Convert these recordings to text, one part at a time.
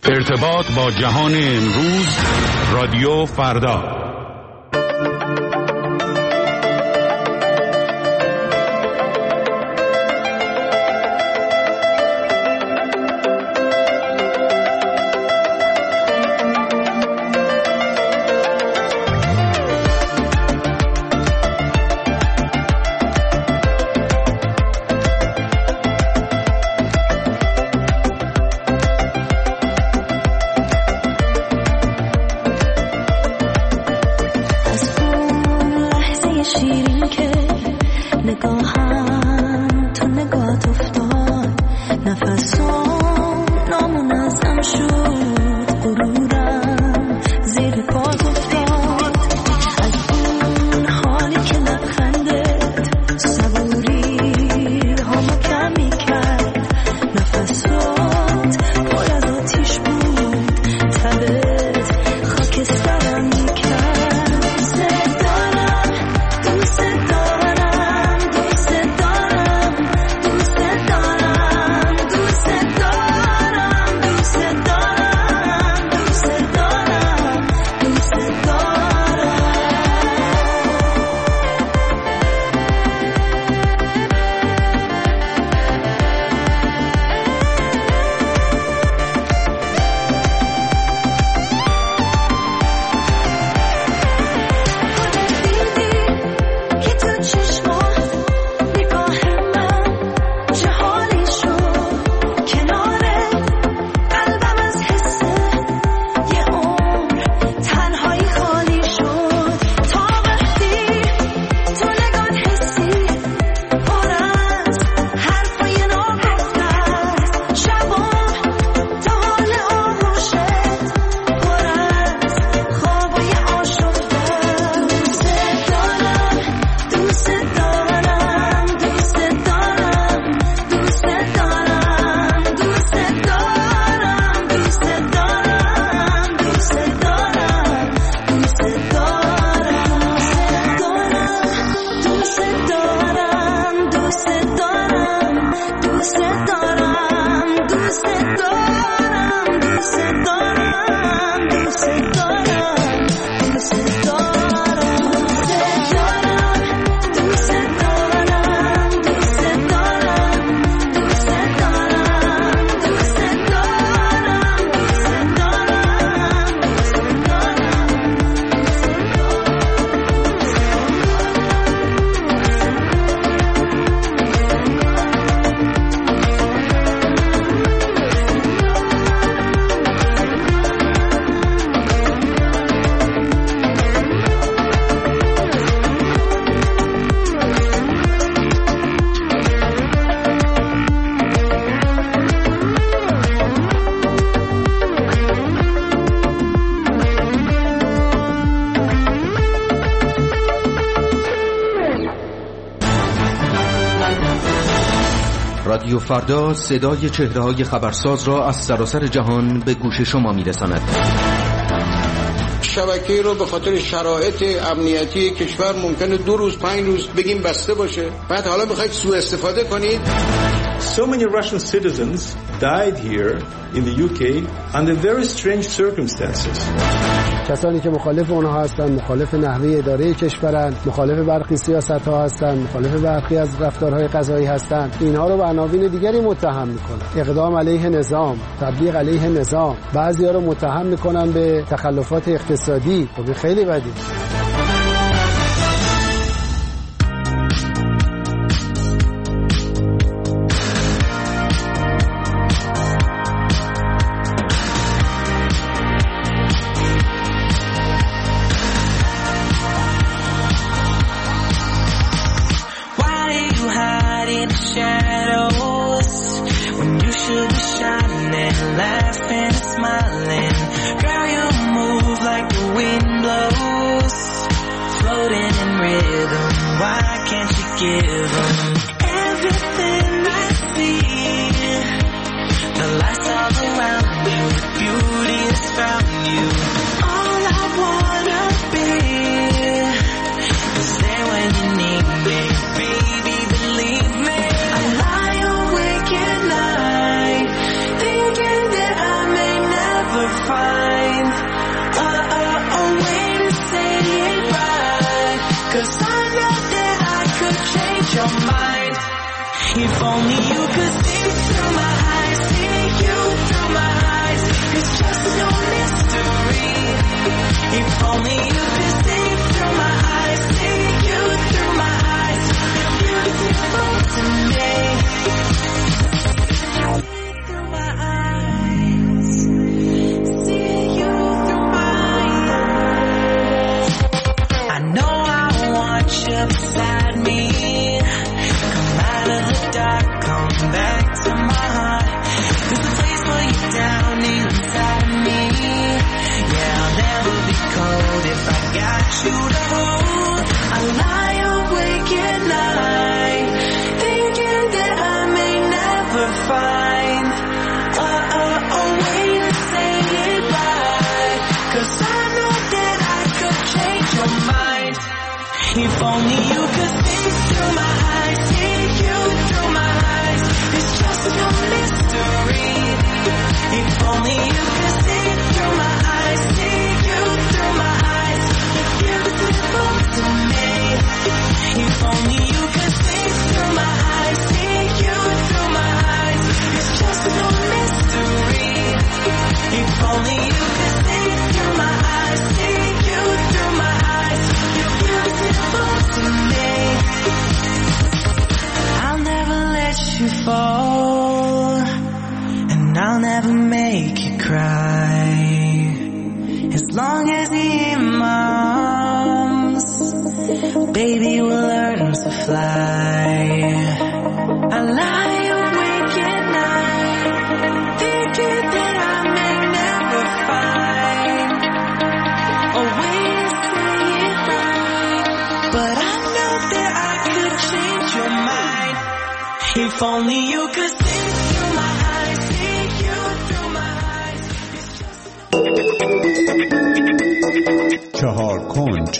ارتباط با جهان امروز، رادیو فردا. رادیو فردا صدای چهره‌های خبرساز را از سراسر جهان به گوش شما می‌رساند. شبکه رو به خاطر شرایط امنیتی کشور ممکنه 2 روز 5 روز بگیم بسته باشه، بعد حالا می‌خواید سوء استفاده کنید. So many Russian citizens died here in the UK under very strange circumstances. کسانی که مخالف اونها هستند، مخالف نحوه اداره کشورند، مخالف برخی سیاست‌ها هستند، مخالف برخی از رفتارهای قضایی هستند، اینها رو به عناوین دیگری متهم می‌کنند. اقدام علیه نظام، تبلیغ علیه نظام، بعضی‌ها رو متهم می‌کنن به تخلفات اقتصادی و به خیلی بدی. I lie awake at night, thinking that I may never never make you cry as long as you're in my arms. Baby, we'll learn to fly. I lie awake at night thinking that I may never find a way to say it right, but I know that I could change your mind if only you could see through my eyes, see you through my eyes. چهار کنج.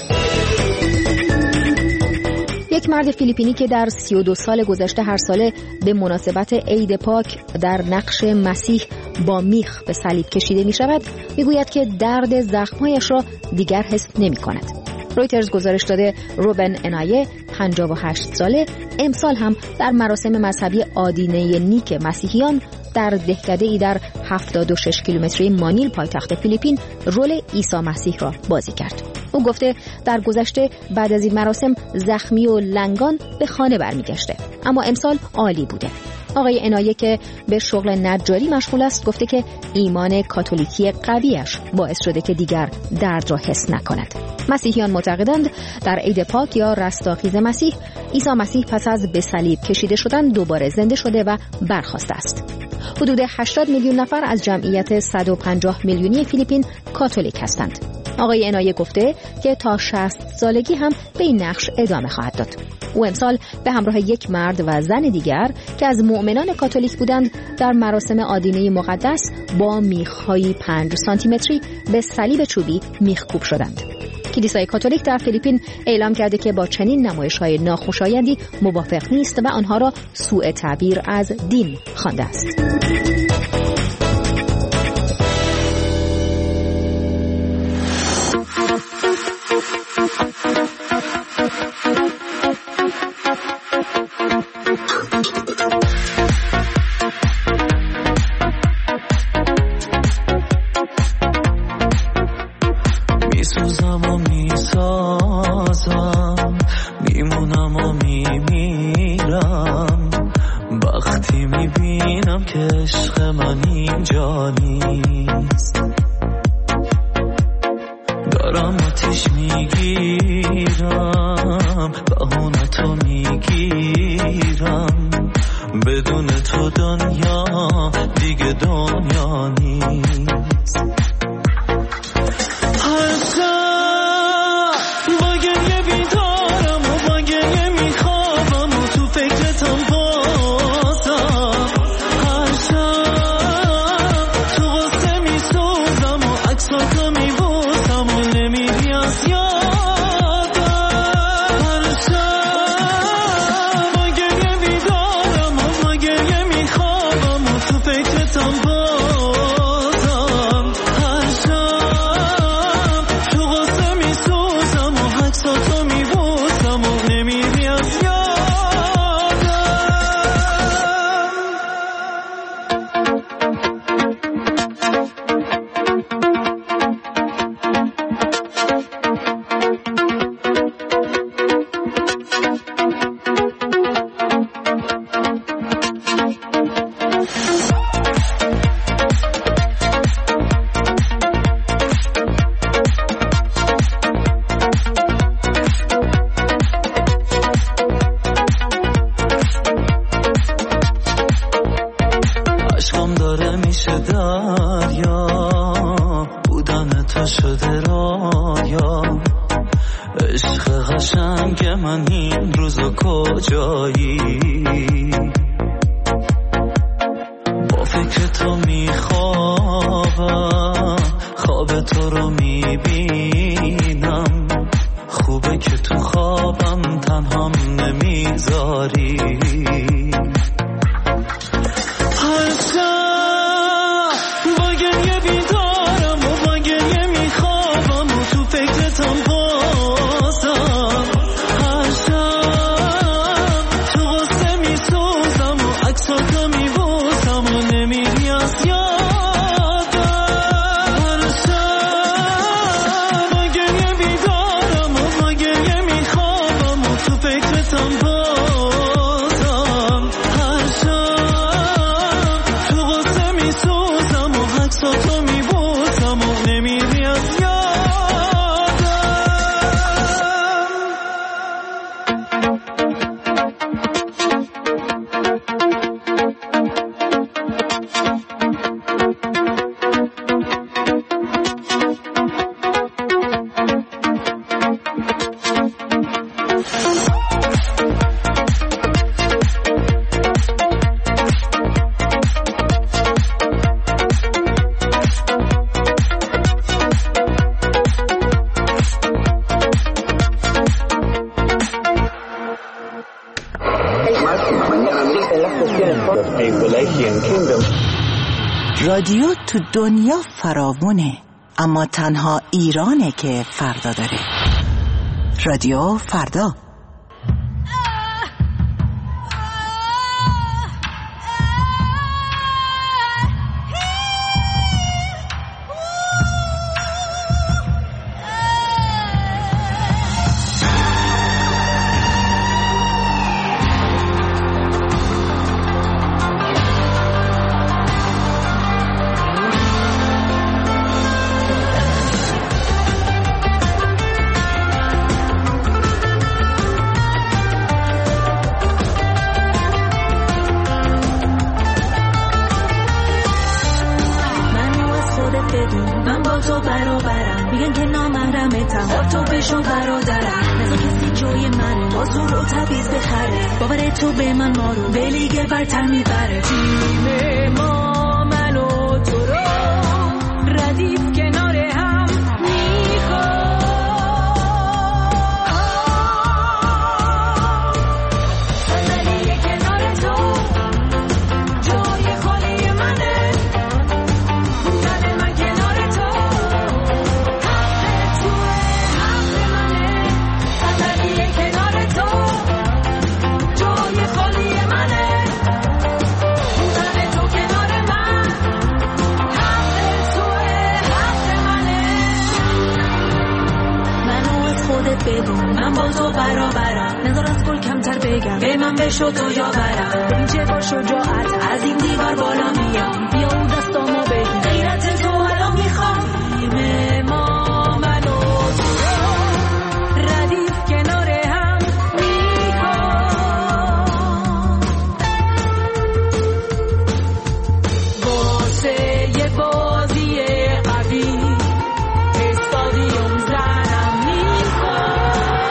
یک مرد فیلیپینی که در 32 سال گذشته هر ساله به مناسبت عید پاک در نقش مسیح با میخ به صلیب کشیده می شود، می گوید که درد زخمهایش را دیگر حس نمی کند. رویترز گزارش داده روبن انایه 58 ساله امسال هم در مراسم مذهبی آدینه نیک مسیحیان در دهکده‌ای در 76 کیلومتری مانیل پایتخت فیلیپین رول عیسی مسیح را بازی کرد. او گفته در گذشته بعد از این مراسم زخمی و لنگان به خانه برمیگشته، اما امسال عالی بوده. آقای انایه که به شغل نجاری مشغول است گفته که ایمان کاتولیکی قویش باعث شده که دیگر درد را حس نکند. مسیحیان معتقدند در عید پاک یا رستاخیز مسیح، عیسی مسیح پس از به صلیب کشیده شدن دوباره زنده شده و برخاسته است. حدود 80 میلیون نفر از جمعیت 150 میلیونی فیلیپین کاتولیک هستند. آقای انایه گفته که تا 60 سالگی هم به این نقش ادامه خواهد داد. او امسال به همراه یک مرد و زن دیگر که از مؤمنان کاتولیک بودند در مراسم آدینه مقدس با میخ‌های 5 سانتیمتری به صلیب چوبی میخکوب شدند. کلیسای کاتولیک در فیلیپین اعلام کرده که با چنین نمایش‌های ناخوشایندی موافق نیست و آنها را سوء تعبیر از دین خوانده است. تو غصه میسوزم رادیو تو دنیا فراوونه، اما تنها ایرانه که فردا داره. رادیو فردا. تو به من ما رو به لیگ برتر میبره. تیم ما من و تو رو ردیف کنار هم میخواد. صندلی کنار تو جای خالی منه، بودن من کنار تو حق توه، حق منه. صندلی کنار تو من با تو برابرم، نظر از گل کمتر بگم، به من بشو تو جا برم. ببین چه با شجاعت از این دیوار بالا میام، بیا اون دستامو بگیر، غیرت تو الان میخوام. تیم ما من و تو ردیف کنار هم میخوام. واسه یه بازی قوی استادیوم زنم میخوام.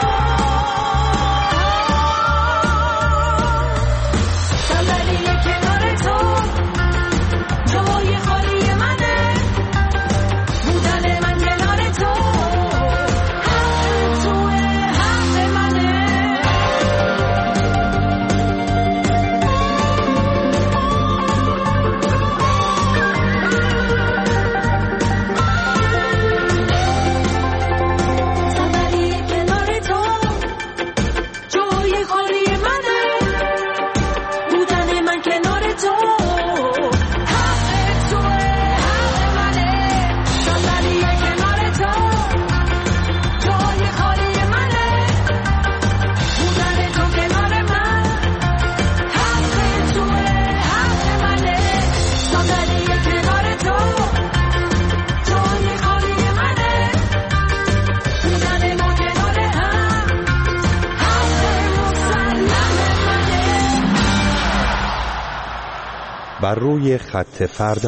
بر روی خط فردا.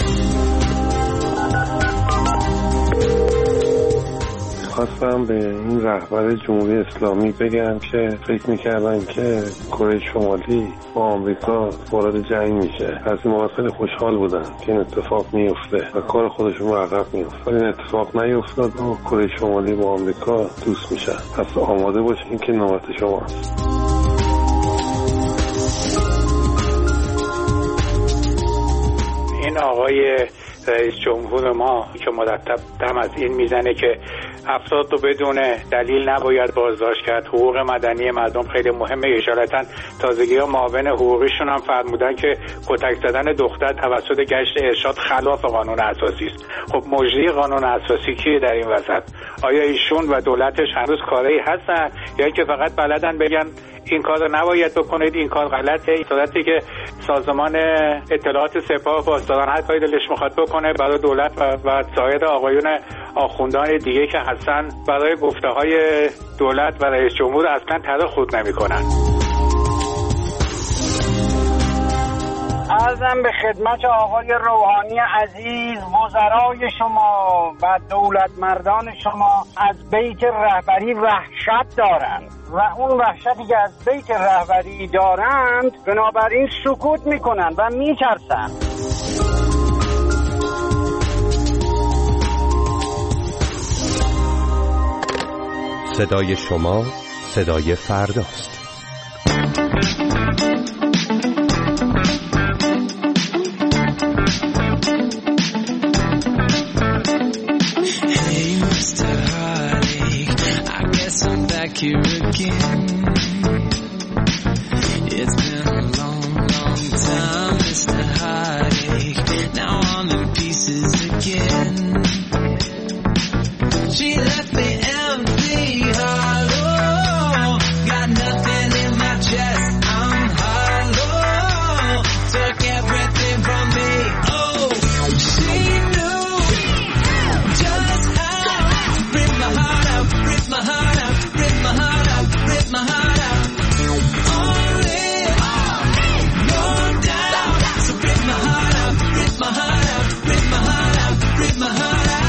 خواستم به این رهبر جمهوری اسلامی بگم که فکر میکردن که کره شمالی با آمریکا وارد جنگ میشه، از این موقع خیلی خوشحال بودن که این اتفاق میفته و کار خودشون رو عقب میفته، ولی این اتفاق نیفتاد و کره شمالی با آمریکا دوست میشن. پس آماده باشین که نوبت شماست. این آقای رئیس جمهور ما که مرتب دم از این میزنه که افراد رو بدون دلیل نباید بازداشت کرد، حقوق مدنی مردم خیلی مهمه. اشارتا تازگی‌ها معاون حقوقیشون هم فرمودن که کتک زدن دختر توسط گشت ارشاد خلاف قانون اساسی است. خب مجری قانون اساسی کیه در این وسط؟ آیا ایشون و دولتش هنوز کاری هستن یا اینکه فقط بلدن بگن این کار رو نباید بکنید، این کار غلطه؟ این صورتی که سازمان اطلاعات سپاه پاسداران هر کاری دلش میخواد بکنه برای دولت و سایر آقایون آخوندان دیگه که هستن برای گفته‌های دولت و رئیس جمهور اصلا طرح خود نمی‌کنن. عرضم به خدمت آقای روحانی عزیز، وزرای شما و دولت مردان شما از بیت رهبری وحشت دارند و اون وحشتی که از بیت رهبری دارند بنابراین سکوت میکنند و میترسند. صدای شما صدای فرداست. here again. It's been a long, long time, Mr. Heartache. Now I'm in pieces again. She left me empty, hollow. Got nothing in my chest, I'm hollow. Took everything from me, oh. She knew just how to rip my heart out, rip my heart out, rip my heart out, rip my heart out. All in, no doubt. So rip my heart out, rip my heart out, rip my heart out, rip my heart out.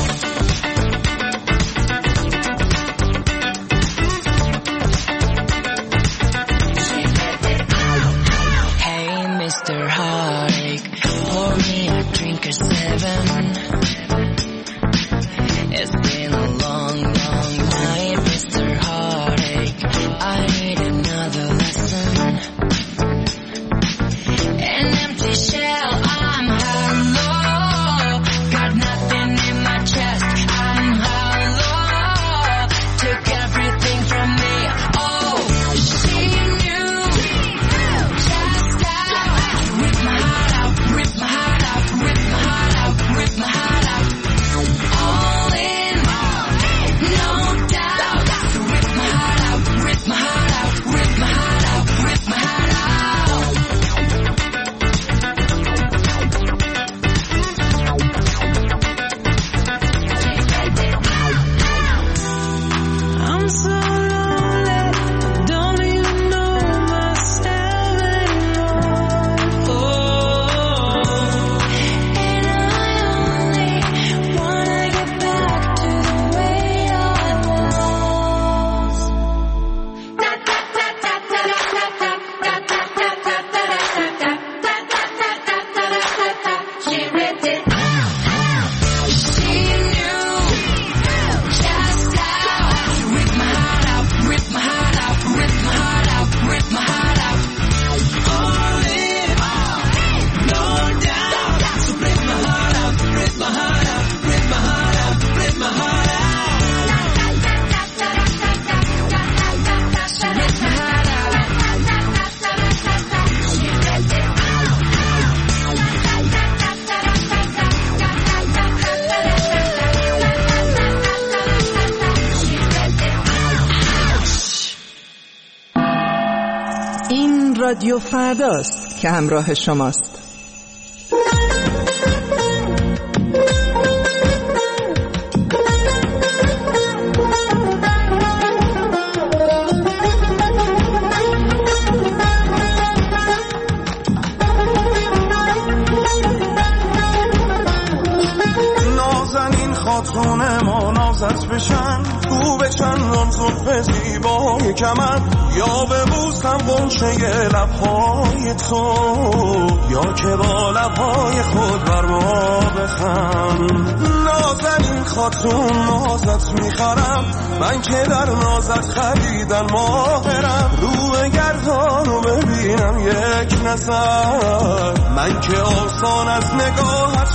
Mr. Heartache, pour me a drink or seven. It's been a long, long night, Mr. Heartache. I need another lesson. An empty shell, I'm hollow. Got nothing in my chest, I'm hollow. Took everything from me, oh, she knew just how. Rip my heart out, rip my heart out, rip my heart out, rip my heart out. All in, no doubt. So rip my heart out, rip my heart out, rip my heart out, rip my heart out. I'm so lonely, don't even know myself anymore. Oh, and I only wanna get back to the way I was. She ripped it. She knew just how to rip my heart out, rip my heart out, rip my heart out, rip my heart out. All in, no doubt. So rip my heart out, rip my heart out, rip my heart out, rip my heart out. She ripped my heart out. این رادیو فرداست که همراه شماست. نازنین خاتون ما نازت بشن، تو بچن رمزوف زیبای کمن، یا ببوسم قنچه لبهای تو، یا که با لبهای خود بر ما بخند. نازنین خاتون نازت میخرم، من که در نازت خریدن ماهرم. روی گردان رو ببینم یک نظر، من که آسان از نگاهت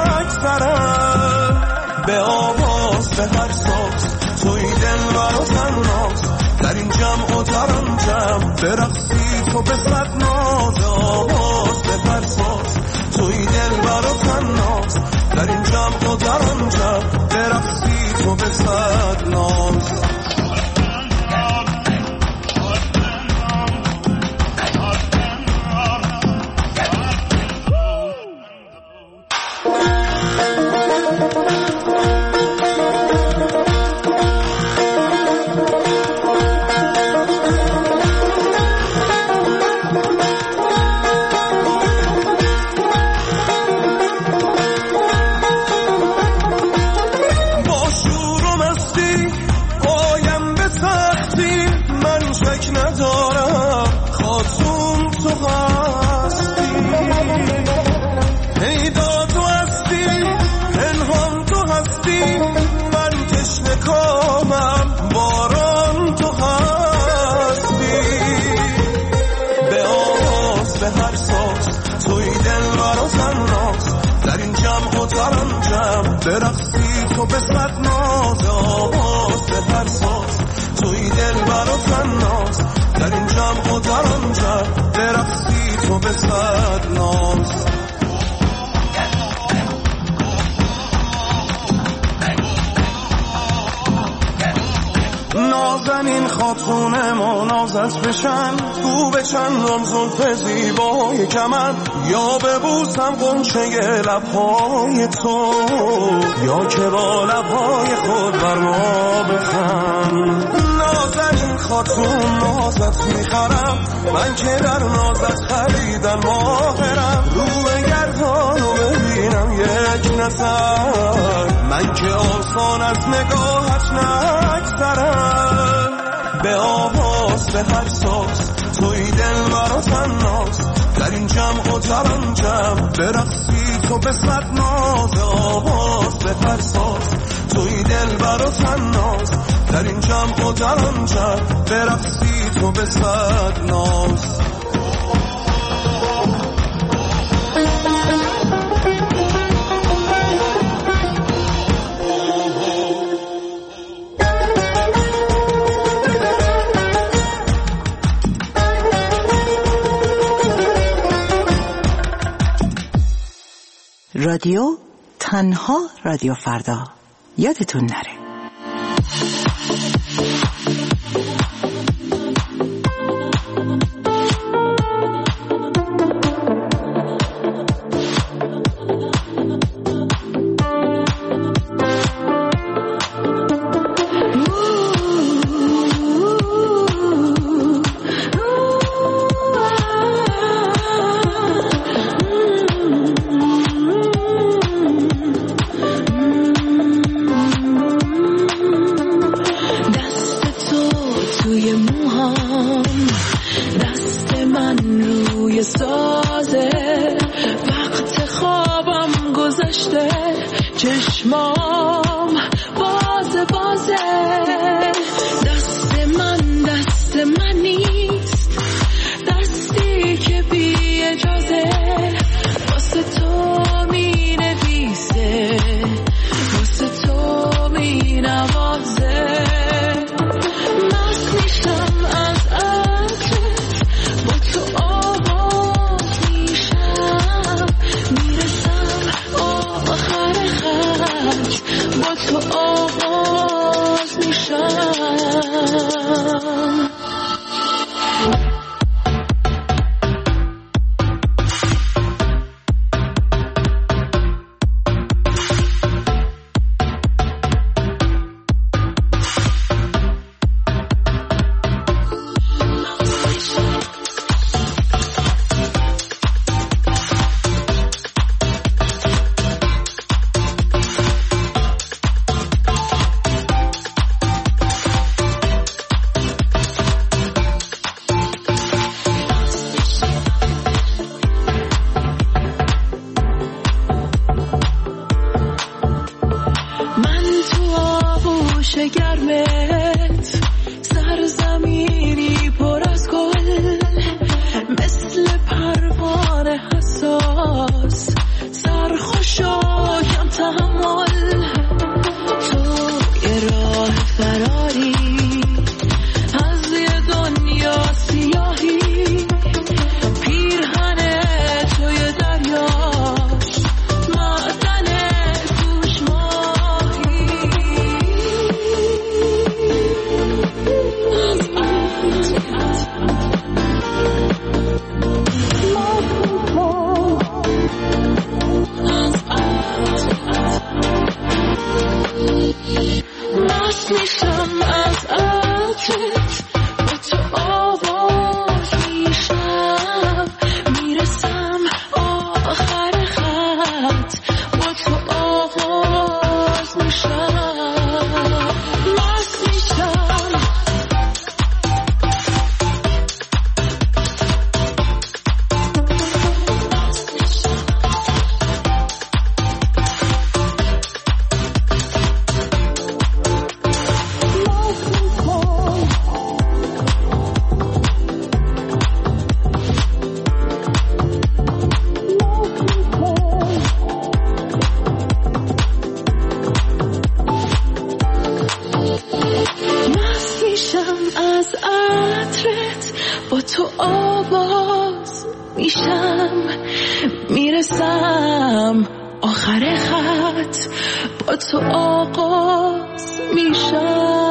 نگذرم. به آواز به هر ساز توی دل برا تناز، در این جمع و در آن جمع برقصی تو به صد ناز. آواز به هر ساز توی دل برا تناز، در این جمع و در آن جمع برقصی تو به صد ناز. برقصی تو به صد ناز. آواز به هر ساز توی دلبر و تناس، در این جمع و در آن جمع برقصی تو به صد ناز. نازنین خاتون ما نازت بشن، تو به چندان زلف زیبای کمن، یا ببوسم غنچه لبهای تو، یا که با لبهای خود بر ما بخند. نازنین خاتون نازت میخرم، من که در نازت خریدن ماهرم، رو بگردان و ببینم یک نظر، من که آسان از نگاهت نگذرم. به آواز به هر ساز توی دل برا تناز، در این جمع و در آن جمع برقصی تو به صد ناز. آواز به هر ساز توی دل برا تناز، در این جمع و در آن جمع برقصی تو به صد ناز. رادیو تنها رادیو فردا، یادتون نره. چشمام بازه دست من نیست، دستی که بی اجازه واسه تو می نویسه، واسه تو می نوازه. مست میشم از عطرت، با تو آواز میشم، میرسم آخر خط، با تو آواز میشم. خط با تو آغاز میشم.